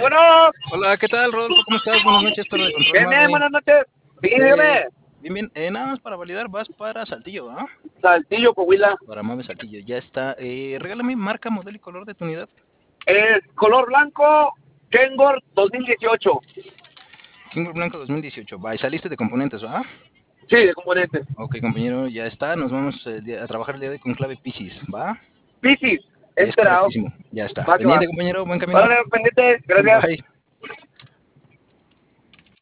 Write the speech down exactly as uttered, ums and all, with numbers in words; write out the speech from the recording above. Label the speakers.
Speaker 1: bueno.
Speaker 2: Hola, ¿qué tal, Rodolfo? ¿Cómo estás? Buenas noches, Torre de Control.
Speaker 1: Bien, bien,
Speaker 2: Marley.
Speaker 1: buenas noches. Sí,
Speaker 2: Eh,
Speaker 1: dígame.
Speaker 2: bien, bien. Eh, nada más para validar, vas para Saltillo, ¿ah?
Speaker 1: Saltillo, Coahuila.
Speaker 2: Para Mave Saltillo, ya está. Eh, regálame marca, modelo y color de tu unidad.
Speaker 1: Es color blanco, Kengor dos mil dieciocho.
Speaker 2: Kingo Blanco dos mil dieciocho. Va, y saliste de componentes, ¿va?
Speaker 1: Sí, de componentes.
Speaker 2: Ok, compañero, ya está. Nos vamos eh, a trabajar el día de hoy con clave Piscis, ¿va?
Speaker 1: Piscis,
Speaker 2: Es
Speaker 1: enterado.
Speaker 2: correctísimo. Ya está.
Speaker 1: Va que va.
Speaker 2: Pendiente, compañero. Buen camino.
Speaker 1: Órale, pendiente. Gracias.
Speaker 2: Bye.